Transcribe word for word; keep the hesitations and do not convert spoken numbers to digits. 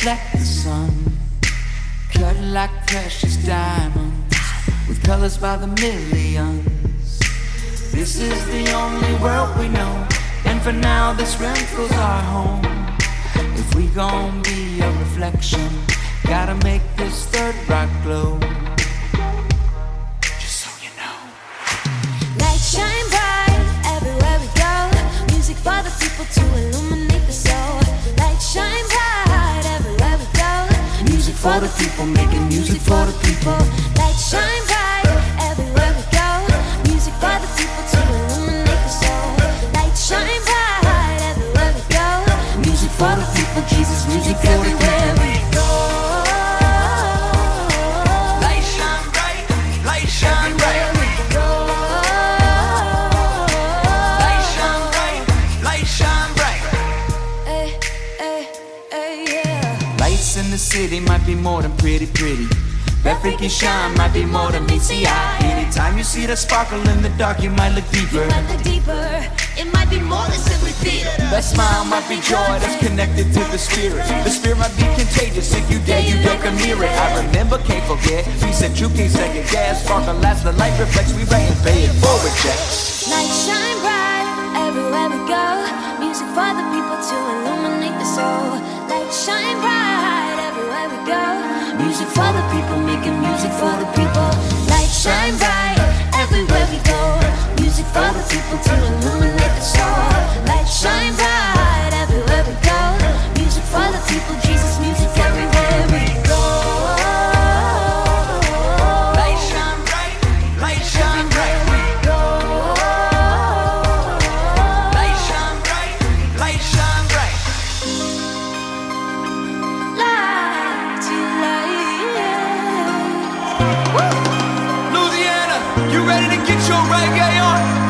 reflect the sun, cut like precious diamonds, with colors by the millions. This is the only world we know, and for now this wrinkle's our home. If we gon' be a reflection, gotta make this third rock glow. Just so you know. Light shine bright everywhere we go, music for the people to illuminate the soul. Light shine bright everywhere we go, Music for the people, making music for the people. light shine bright everywhere we go, music for the people to illuminate the soul. Light shine bright everywhere we go, Music for the people, Jesus, music everywhere we go. Light shine bright, light shine bright. Light shine bright, light shine bright. Hey, hey, hey, yeah. Lights in the city might be more than pretty, pretty. That freaky shine might be more than meets the eye. Anytime you see the sparkle in the dark, you might look deeper. Might look deeper, it might be more than simply theater. That smile might be joy that's connected to the spirit. The spirit might be contagious. If you dare, you don't come near it. I remember, can't forget. We said you can't second gas. Sparkle lasts, the light reflects. We write and pay it forward, checks. Light shine bright everywhere we go, music for the people to illuminate the soul. Light shine bright everywhere we go, Music for the people, making music for the people. light shine bright everywhere we go, music for the people to illuminate the soul. Light shine bright everywhere we go, music for the people, Jesus, music everywhere we go. Light shine bright, light shine bright. Light shine bright, light shine bright. Light to light. Louisiana, you ready to get your reggae on?